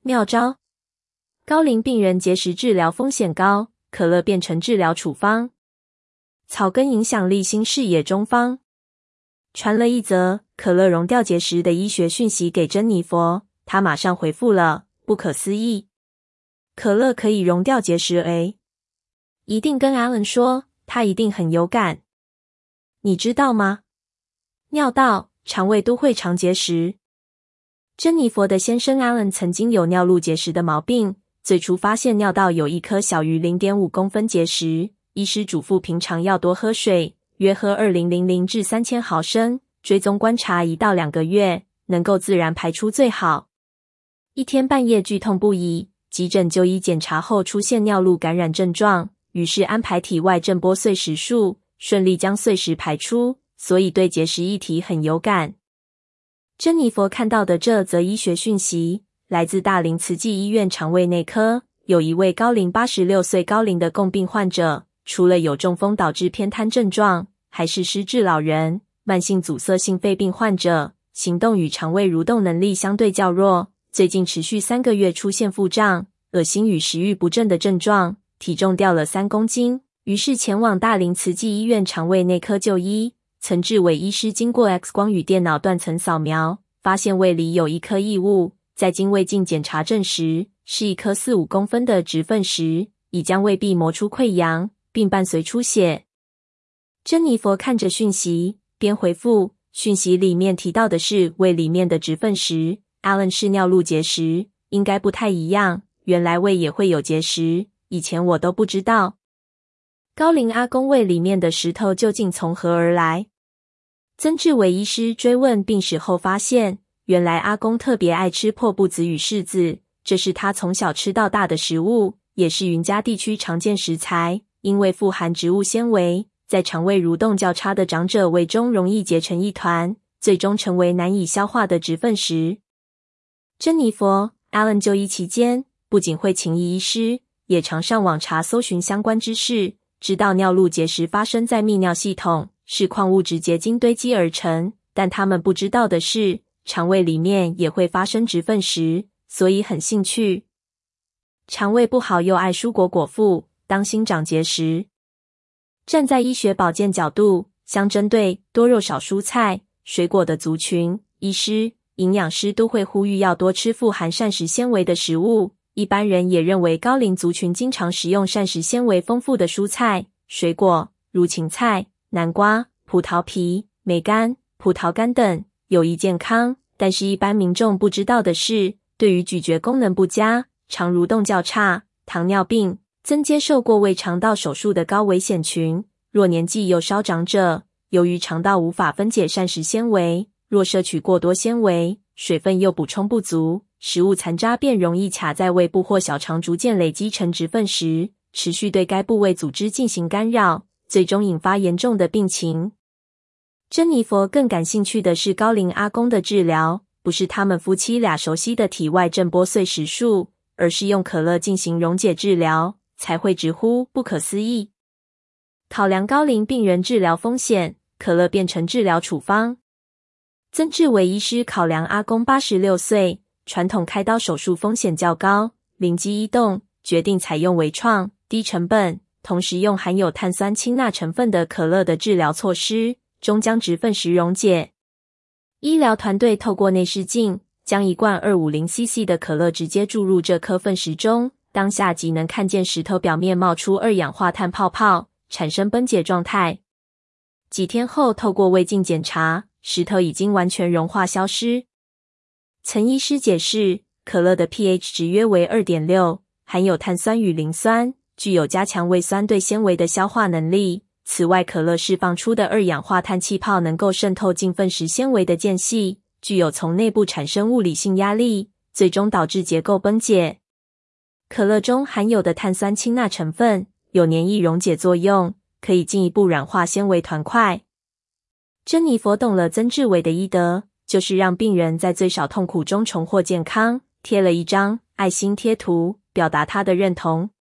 妙招：高龄病人节食治疗风险高，可乐变成治疗处方。草根影响力新视野中方传了一则可乐溶掉结石的医学讯息给珍妮佛，她马上回复了：不可思议，可乐可以溶掉结石诶。一定跟 Alan 说，他一定很有感。你知道吗？尿道、肠胃都会常结石。珍妮佛的先生 Alan 曾经有尿路结石的毛病，最初发现尿道有一颗小于 0.5 公分结石，医师嘱咐平常要多喝水，约喝2000至3000毫升，追踪观察1到2个月，能够自然排出最好。一天半夜剧痛不已，急诊就医检查后出现尿路感染症状，于是安排体外震波碎石术，顺利将碎石排出，所以对结石议题很有感。珍妮佛看到的这则医学讯息，来自大林慈济医院肠胃内科，有一位高龄86岁高龄的共病患者，除了有中风导致偏瘫症状，还是失智老人、慢性阻塞性肺病患者，行动与肠胃蠕动能力相对较弱，最近持续3个月出现腹胀、恶心与食欲不振的症状，体重掉了3公斤，于是前往大林慈济医院肠胃内科就医。曾志伟医师经过 X 光与电脑断层扫描，发现胃里有一颗异物，在经胃镜检查证实，是一颗4-5公分的直粪石，已将胃壁磨出溃疡，并伴随出血。珍妮佛看着讯息，边回复，讯息里面提到的是胃里面的直粪石， Alan 是尿路结石，应该不太一样，原来胃也会有结石，以前我都不知道。高龄阿公胃里面的石头究竟从何而来？曾志伟医师追问病史后发现，原来阿公特别爱吃破布子与柿子，这是他从小吃到大的食物，也是云嘉地区常见食材，因为富含植物纤维，在肠胃蠕动较差的长者胃中容易结成一团，最终成为难以消化的直粪石。珍妮佛 Alan 就医期间，不仅会请医师，也常上网查搜寻相关知识，知道尿路结石发生在泌尿系统，是矿物质结晶堆积而成，但他们不知道的是，肠胃里面也会发生直粪石，所以很兴趣。肠胃不好又爱蔬果果腹，当心长结石。站在医学保健角度，相针对多肉少蔬菜、水果的族群，医师、营养师都会呼吁要多吃富含膳食纤维的食物。一般人也认为高龄族群经常食用膳食纤维丰富的蔬菜、水果，如芹菜、南瓜、葡萄皮、梅干、葡萄干等，有益健康。但是一般民众不知道的是，对于咀嚼功能不佳、肠蠕动较差、糖尿病、曾接受过胃肠道手术的高危险群，若年纪又稍长者，由于肠道无法分解膳食纤维，若摄取过多纤维，水分又补充不足，食物残渣便容易卡在胃部或小肠，逐渐累积成直粪石，持续对该部位组织进行干扰，最终引发严重的病情。珍妮佛更感兴趣的是高龄阿公的治疗，不是他们夫妻俩熟悉的体外震波碎石术，而是用可乐进行溶解治疗，才会直呼不可思议。考量高龄病人治疗风险，可乐变成治疗处方。曾志伟医师考量阿公86岁，传统开刀手术风险较高，灵机一动，决定采用微创、低成本，同时用含有碳酸氢钠成分的可乐的治疗措施，终将直粪石溶解。医疗团队透过内视镜，将一罐 250cc 的可乐直接注入这颗粪石中，当下即能看见石头表面冒出二氧化碳泡泡，产生分解状态。几天后透过胃镜检查，石头已经完全融化消失。曾医师解释，可乐的 pH 值约为 2.6， 含有碳酸与磷酸，具有加强胃酸对纤维的消化能力。此外，可乐释放出的二氧化碳气泡能够渗透进粪石纤维的间隙，具有从内部产生物理性压力，最终导致结构崩解。可乐中含有的碳酸氢钠成分有黏液溶解作用，可以进一步软化纤维团块。珍妮佛懂了曾志伟的医德，就是让病人在最少痛苦中重获健康，贴了一张爱心贴图，表达他的认同。